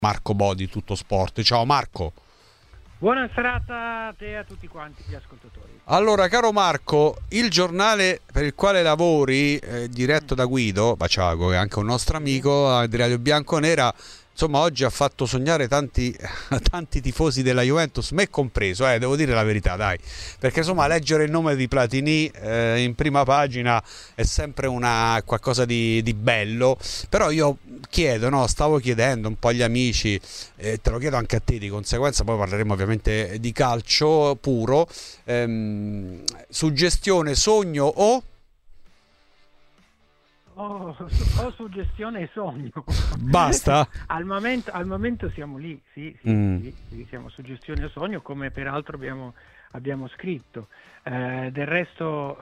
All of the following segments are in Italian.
Marco Bodi, Tutto Sport. Ciao Marco. Buona serata a te e a tutti quanti gli ascoltatori. Allora, caro Marco, il giornale per il quale lavori, diretto da Guido Baciago, che è anche un nostro amico di Radio Bianconera, insomma oggi ha fatto sognare tanti tifosi della Juventus, me compreso, devo dire la verità, dai, perché insomma leggere il nome di Platini in prima pagina è sempre qualcosa di bello. Però io stavo chiedendo un po' agli amici, te lo chiedo anche a te di conseguenza, poi parleremo ovviamente di calcio puro, suggestione, sogno o... Ho suggestione e sogno. Basta? Al momento siamo lì, sì, siamo suggestione e sogno, come peraltro abbiamo scritto. Del resto,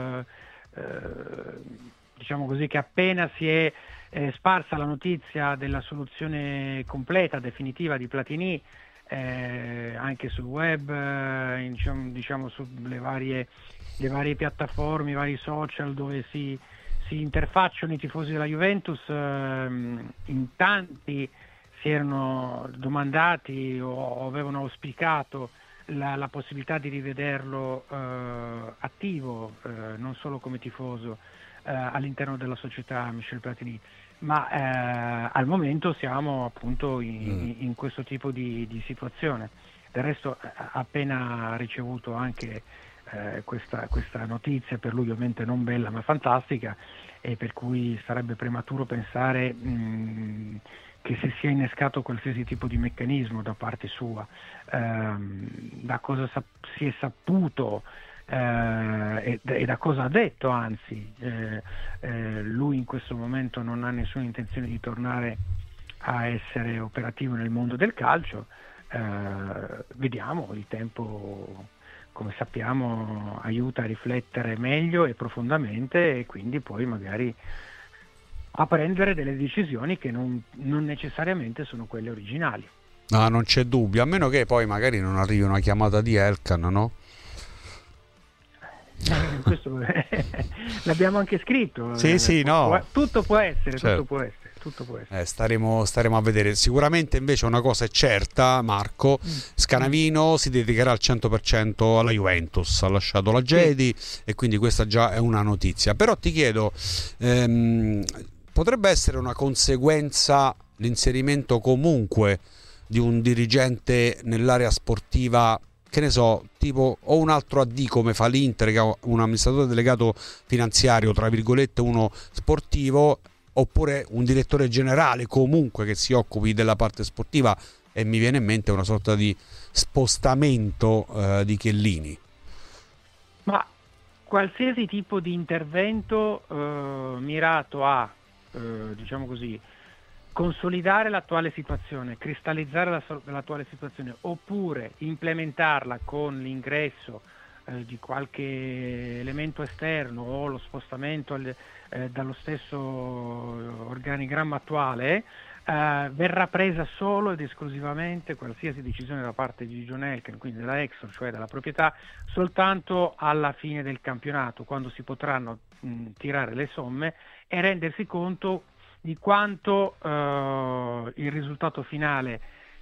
diciamo così, che appena si è sparsa la notizia della soluzione completa, definitiva di Platini, anche sul web, diciamo sulle varie piattaforme, i vari social dove si interfacciano i tifosi della Juventus, in tanti si erano domandati o avevano auspicato la possibilità di rivederlo attivo, non solo come tifoso, all'interno della società Michel Platini, ma al momento siamo appunto in questo tipo di situazione. Del resto appena ricevuto anche questa notizia, per lui ovviamente non bella ma fantastica, e per cui sarebbe prematuro pensare che si sia innescato qualsiasi tipo di meccanismo da parte sua. Da cosa si è saputo e da cosa ha detto, anzi, lui in questo momento non ha nessuna intenzione di tornare a essere operativo nel mondo del calcio. Vediamo, il tempo, come sappiamo, aiuta a riflettere meglio e profondamente, e quindi poi magari a prendere delle decisioni che non necessariamente sono quelle originali. No, non c'è dubbio, a meno che poi magari non arrivi una chiamata di Elkan, no? Questo l'abbiamo anche scritto. Sì, no. Tutto può essere, certo. tutto può essere. Staremo a vedere. Sicuramente invece una cosa è certa, Marco, Scanavino si dedicherà al 100% alla Juventus, ha lasciato la Gedi, e quindi questa già è una notizia. Però ti chiedo, potrebbe essere una conseguenza l'inserimento comunque di un dirigente nell'area sportiva, che ne so, tipo o un altro AD come fa l'Inter, che ha un amministratore delegato finanziario, tra virgolette uno sportivo, oppure un direttore generale comunque che si occupi della parte sportiva, e mi viene in mente una sorta di spostamento di Chiellini. Ma qualsiasi tipo di intervento mirato a, diciamo così, consolidare l'attuale situazione, cristallizzare l'attuale situazione, oppure implementarla con l'ingresso di qualche elemento esterno o lo spostamento dallo stesso organigramma attuale, verrà presa solo ed esclusivamente qualsiasi decisione da parte di John Elkann, quindi della Exor, cioè della proprietà, soltanto alla fine del campionato, quando si potranno tirare le somme e rendersi conto di quanto il risultato finale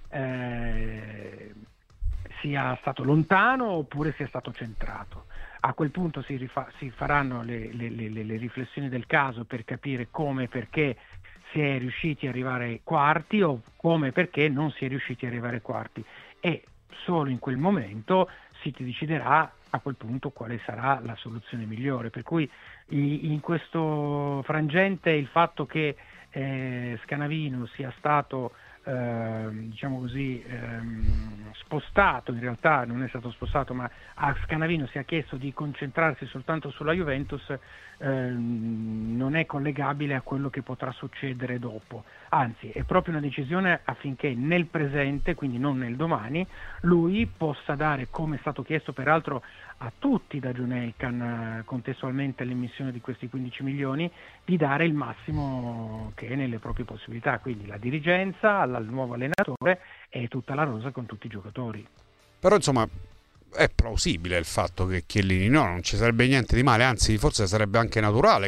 sia stato lontano oppure sia stato centrato. A quel punto si faranno le riflessioni del caso per capire come e perché si è riusciti ad arrivare ai quarti, o come e perché non si è riusciti ad arrivare ai quarti, e solo in quel momento si deciderà a quel punto quale sarà la soluzione migliore. Per cui in questo frangente il fatto che Scanavino sia stato diciamo così spostato, in realtà non è stato spostato, ma a Scanavino si è chiesto di concentrarsi soltanto sulla Juventus, non è collegabile a quello che potrà succedere dopo, anzi è proprio una decisione affinché nel presente, quindi non nel domani, lui possa dare, come è stato chiesto peraltro a tutti da John Elkann contestualmente all'emissione di questi 15 milioni, di dare il massimo che è nelle proprie possibilità, quindi la dirigenza, al nuovo allenatore e tutta la rosa con tutti i giocatori. Però insomma è plausibile il fatto che Chiellini, no, non ci sarebbe niente di male, anzi forse sarebbe anche naturale che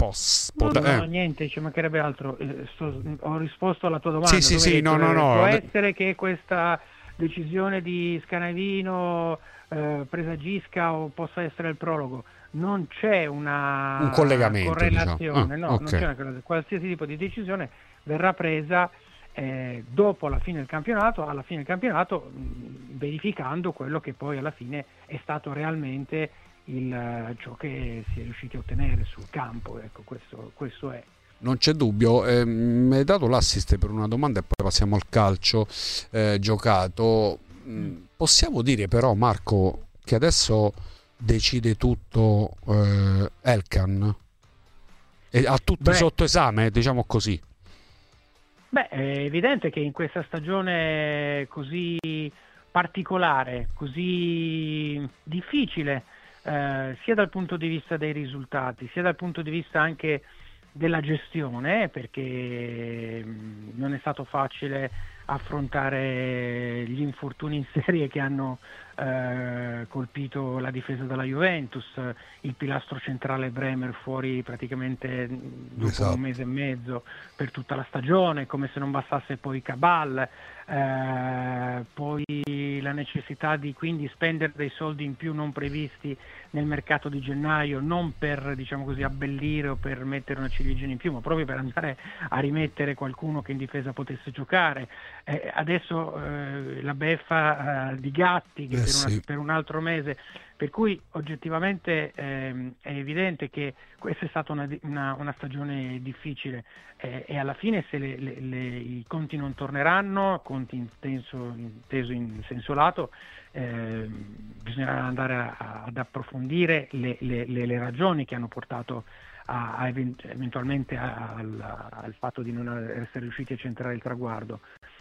No, niente, ci mancherebbe altro. Ho risposto alla tua domanda. Sì, no. Può essere che questa decisione di Scanavino presagisca o possa essere il prologo. Non c'è una un collegamento, correlazione, diciamo. no, Ok. non c'è una correlazione. Qualsiasi tipo di decisione verrà presa dopo la fine del campionato, alla fine del campionato, verificando quello che poi alla fine è stato realmente ciò che si è riusciti a ottenere sul campo. Ecco, questo è. Non c'è dubbio, mi hai dato l'assist per una domanda e poi passiamo al calcio giocato. Possiamo dire però, Marco, che adesso decide tutto Elkan? E ha tutti sotto esame, diciamo così. Beh, è evidente che in questa stagione così particolare, così difficile, sia dal punto di vista dei risultati, sia dal punto di vista anche della gestione, perché non è stato facile affrontare gli infortuni in serie che hanno colpito la difesa della Juventus, il pilastro centrale Bremer fuori praticamente dopo un mese e mezzo per tutta la stagione, come se non bastasse poi Cabal, poi la necessità di quindi spendere dei soldi in più non previsti nel mercato di gennaio, non per, diciamo così, abbellire o per mettere una ciliegina in più, ma proprio per andare a rimettere qualcuno che in difesa potesse giocare. Adesso la beffa di Gatti che per un altro mese, per cui oggettivamente è evidente che questa è stata una stagione difficile e alla fine se i conti non torneranno, conti inteso in senso lato, bisognerà andare ad approfondire le ragioni che hanno portato eventualmente al fatto di non essere riusciti a centrare il traguardo.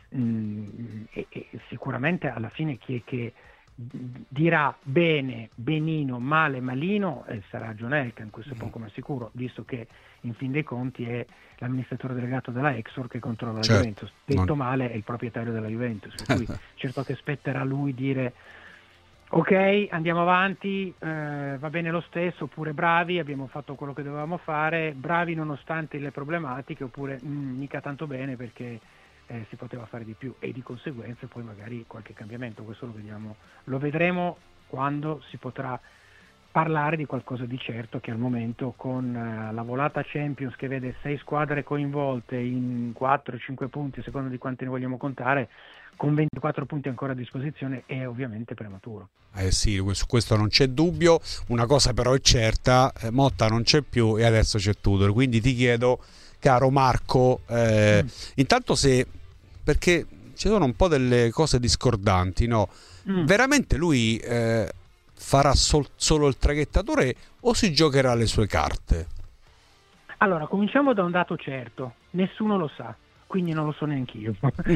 E sicuramente alla fine chi è che dirà bene, benino, male, malino sarà John Elkann, questo è poco ma sicuro, visto che in fin dei conti è l'amministratore delegato della Exor che controlla la Juventus. Detto male è il proprietario della Juventus, per cui certo che spetterà a lui dire ok, andiamo avanti, va bene lo stesso, oppure bravi, abbiamo fatto quello che dovevamo fare, bravi nonostante le problematiche, oppure mica tanto bene perché si poteva fare di più, e di conseguenza poi magari qualche cambiamento. Questo lo vedremo quando si potrà parlare di qualcosa di certo, che al momento con la volata Champions che vede 6 squadre coinvolte in 4-5 punti a seconda di quanti ne vogliamo contare, con 24 punti ancora a disposizione, è ovviamente prematuro. Sì, su questo non c'è dubbio. Una cosa però è certa, Motta non c'è più e adesso c'è Tudor, quindi ti chiedo, caro Marco, intanto perché ci sono un po' delle cose discordanti, no? Veramente lui farà solo il traghettatore o si giocherà le sue carte? Allora, cominciamo da un dato certo, nessuno lo sa, quindi non lo so neanch'io.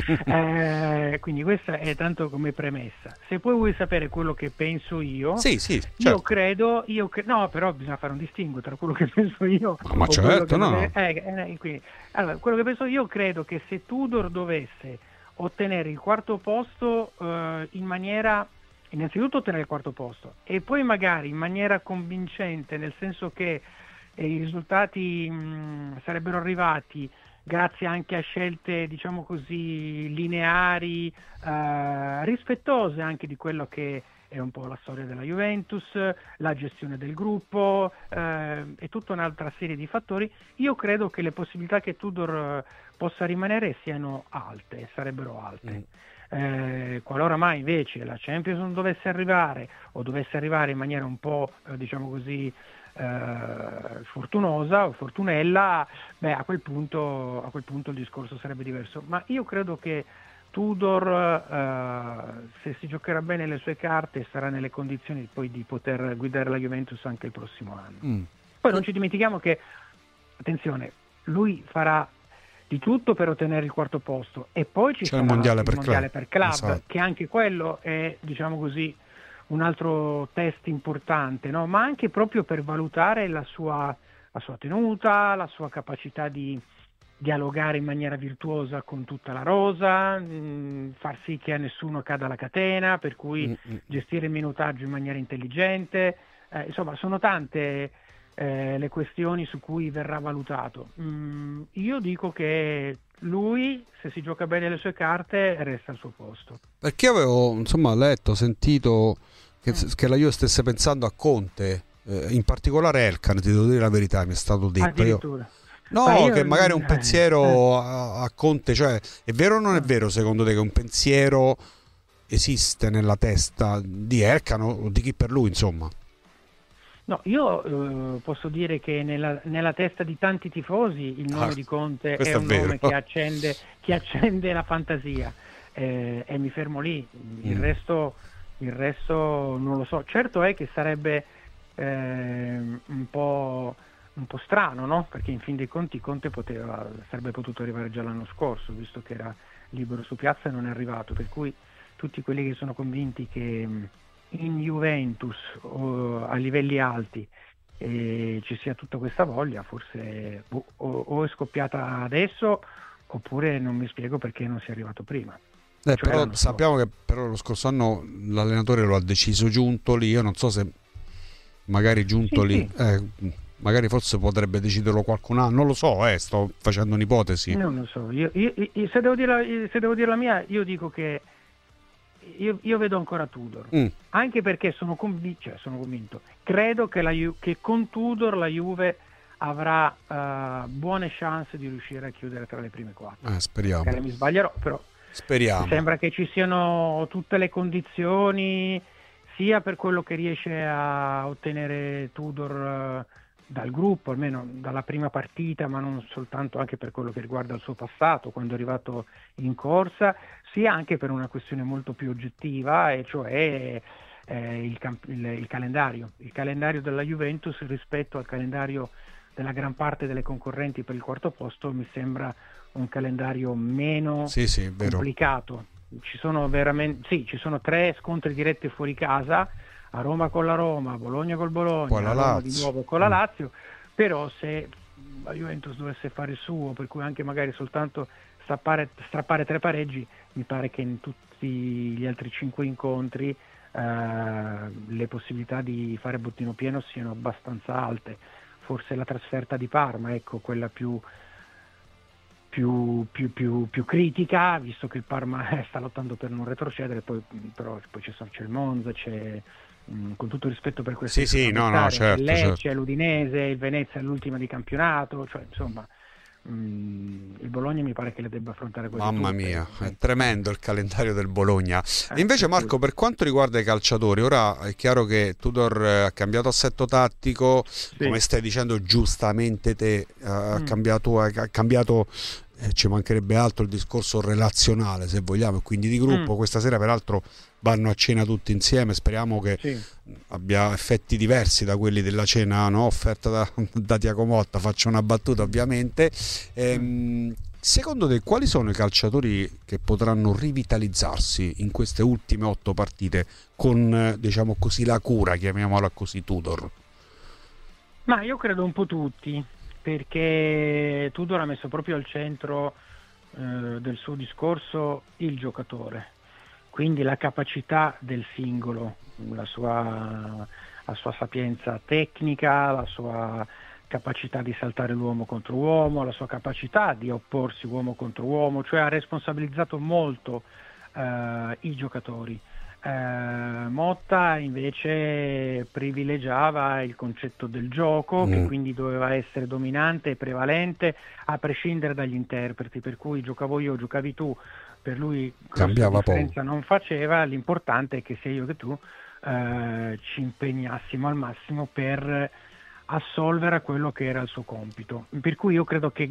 Quindi questa è tanto come premessa. Se poi vuoi sapere quello che penso io, certo. Io credo, no, però bisogna fare un distinguo tra quello che penso io ma certo, quindi, allora, quello che penso io, credo che se Tudor dovesse ottenere il quarto posto in maniera, innanzitutto ottenere il quarto posto e poi magari in maniera convincente, nel senso che i risultati sarebbero arrivati grazie anche a scelte, diciamo così, lineari, rispettose anche di quello che è un po' la storia della Juventus, la gestione del gruppo e tutta un'altra serie di fattori. Io credo che le possibilità che Tudor possa rimanere sarebbero alte. Qualora mai invece la Champions non dovesse arrivare o dovesse arrivare in maniera un po' diciamo così fortunosa o fortunella, a quel punto il discorso sarebbe diverso, ma io credo che Tudor se si giocherà bene le sue carte sarà nelle condizioni poi di poter guidare la Juventus anche il prossimo anno. Poi non ci dimentichiamo che, attenzione, lui farà di tutto per ottenere il quarto posto e poi ci sarà il mondiale per club, esatto, che anche quello è, diciamo così, un altro test importante, no? Ma anche proprio per valutare la sua tenuta, la sua capacità di dialogare in maniera virtuosa con tutta la rosa, far sì che a nessuno cada la catena, per cui gestire il minutaggio in maniera intelligente, insomma sono tante le questioni su cui verrà valutato. Io dico che lui, se si gioca bene le sue carte, resta al suo posto. Perché avevo, insomma, letto, sentito che la Juve stesse pensando a Conte, in particolare Elkan, ti devo dire la verità, mi è stato detto. Addirittura. No, che magari un pensiero a Conte, cioè, è vero o non è vero secondo te che un pensiero esiste nella testa di Elkan o di chi per lui, insomma? No, io posso dire che nella testa di tanti tifosi il nome di Conte è un nome che accende la fantasia, e mi fermo lì. Il resto non lo so. Certo è che sarebbe un po' strano, no? Perché in fin dei conti Conte sarebbe potuto arrivare già l'anno scorso, visto che era libero su piazza e non è arrivato, per cui tutti quelli che sono convinti che in Juventus o a livelli alti ci sia tutta questa voglia, forse o è scoppiata adesso oppure non mi spiego perché non sia arrivato prima. Però sappiamo che però lo scorso anno l'allenatore lo ha deciso Giuntoli, io non so se magari Giuntoli magari forse potrebbe deciderlo qualcun altro, non lo so, sto facendo un'ipotesi. Non lo so, io se devo dire la mia, io dico che io vedo ancora Tudor, anche perché sono convinto, credo che con Tudor la Juve avrà buone chance di riuscire a chiudere tra le prime 4. Speriamo. Magari mi sbaglierò, però speriamo. Mi sembra che ci siano tutte le condizioni, sia per quello che riesce a ottenere Tudor dal gruppo, almeno dalla prima partita, ma non soltanto, anche per quello che riguarda il suo passato, quando è arrivato in corsa, sia anche per una questione molto più oggettiva, e cioè il calendario della Juventus rispetto al calendario della gran parte delle concorrenti per il quarto posto mi sembra un calendario meno complicato. Ci sono 3 scontri diretti fuori casa, a Roma con la Roma, Bologna col Bologna, a Roma di nuovo con la Lazio, però se la Juventus dovesse fare il suo, per cui anche magari soltanto strappare 3 pareggi, mi pare che in tutti gli altri 5 incontri le possibilità di fare bottino pieno siano abbastanza alte. Forse la trasferta di Parma, ecco, quella più critica, visto che il Parma sta lottando per non retrocedere, però c'è il Monza, c'è, con tutto il rispetto per questo, certo, Lecce, l'Udinese, il Venezia l'ultima di campionato, cioè insomma il Bologna mi pare che le debba affrontare quasi Mamma tutte. mia, è tremendo il calendario del Bologna. E invece Marco, per quanto riguarda i calciatori, ora è chiaro che Tudor ha cambiato assetto tattico, come stai dicendo giustamente te, ha cambiato ci mancherebbe altro il discorso relazionale, se vogliamo, e quindi di gruppo. Questa sera peraltro vanno a cena tutti insieme, speriamo che abbia effetti diversi da quelli della cena offerta da Tiago Motta. Faccio una battuta ovviamente. Secondo te quali sono i calciatori che potranno rivitalizzarsi in queste ultime 8 partite con, diciamo così, la cura, chiamiamola così, Tudor? Ma io credo un po' tutti, perché Tudor ha messo proprio al centro del suo discorso il giocatore, quindi la capacità del singolo, la sua sapienza tecnica, la sua capacità di saltare l'uomo contro uomo, la sua capacità di opporsi uomo contro uomo, cioè ha responsabilizzato molto i giocatori. Motta invece privilegiava il concetto del gioco, che quindi doveva essere dominante e prevalente a prescindere dagli interpreti, per cui giocavo io, giocavi tu, per lui cambiava differenza non faceva, l'importante è che sia io che tu ci impegnassimo al massimo per assolvere a quello che era il suo compito, per cui io credo che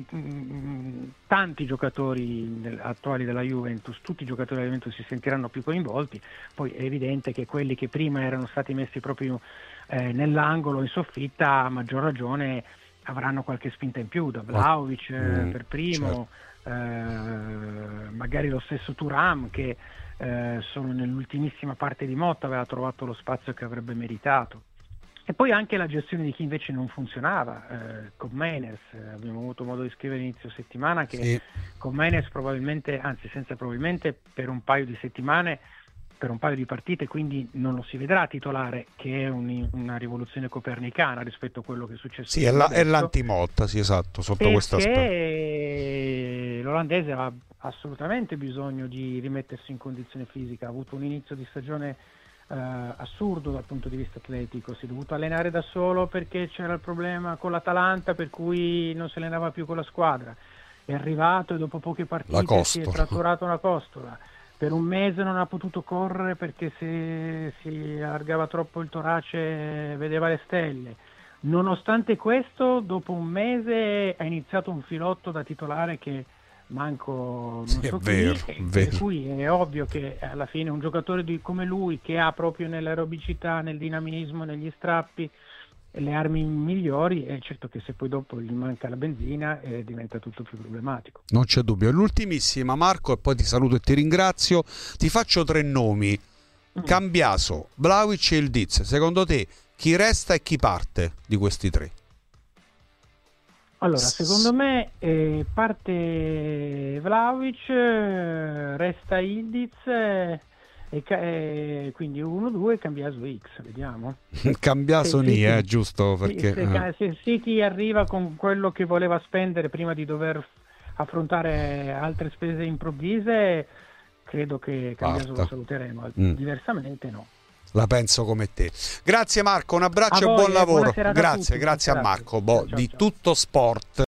tanti giocatori attuali della Juventus, tutti i giocatori della Juventus si sentiranno più coinvolti. Poi è evidente che quelli che prima erano stati messi proprio nell'angolo, in soffitta, a maggior ragione avranno qualche spinta in più, da Vlahovic per primo, magari lo stesso Thuram, che solo nell'ultimissima parte di Motta aveva trovato lo spazio che avrebbe meritato. E poi anche la gestione di chi invece non funzionava, con Menez, abbiamo avuto modo di scrivere inizio settimana che con Menez probabilmente, anzi senza probabilmente, per un paio di settimane per un paio di partite, quindi non lo si vedrà titolare, che è una rivoluzione copernicana rispetto a quello che è successo. Sì, è l'antimotta, sì, esatto, sotto questo aspetto. Perché l'olandese ha assolutamente bisogno di rimettersi in condizione fisica, ha avuto un inizio di stagione assurdo dal punto di vista atletico, si è dovuto allenare da solo perché c'era il problema con l'Atalanta, per cui non si allenava più con la squadra, è arrivato e dopo poche partite si è fratturato una costola, per un mese non ha potuto correre perché se si allargava troppo il torace vedeva le stelle. Nonostante questo, dopo un mese ha iniziato un filotto da titolare che manco non so vero. Per cui è ovvio che alla fine un giocatore come lui, che ha proprio nell'aerobicità, nel dinamismo, negli strappi le armi migliori, è certo che se poi dopo gli manca la benzina diventa tutto più problematico. Non c'è dubbio. L'ultimissima, Marco, e poi ti saluto e ti ringrazio. Ti faccio 3 nomi: Cambiaso, Vlahovic e Yildiz. Secondo te chi resta e chi parte di questi 3? Allora, secondo me parte Vlahovic, resta Yildiz e quindi 1-2 Cambiaso X, vediamo. Cambiaso giusto, perché se City arriva con quello che voleva spendere prima di dover affrontare altre spese improvvise, credo che Cambiaso lo saluteremo, diversamente no. La penso come te. Grazie Marco, un abbraccio e buon lavoro. Grazie a Marco, ciao. Tutto Sport.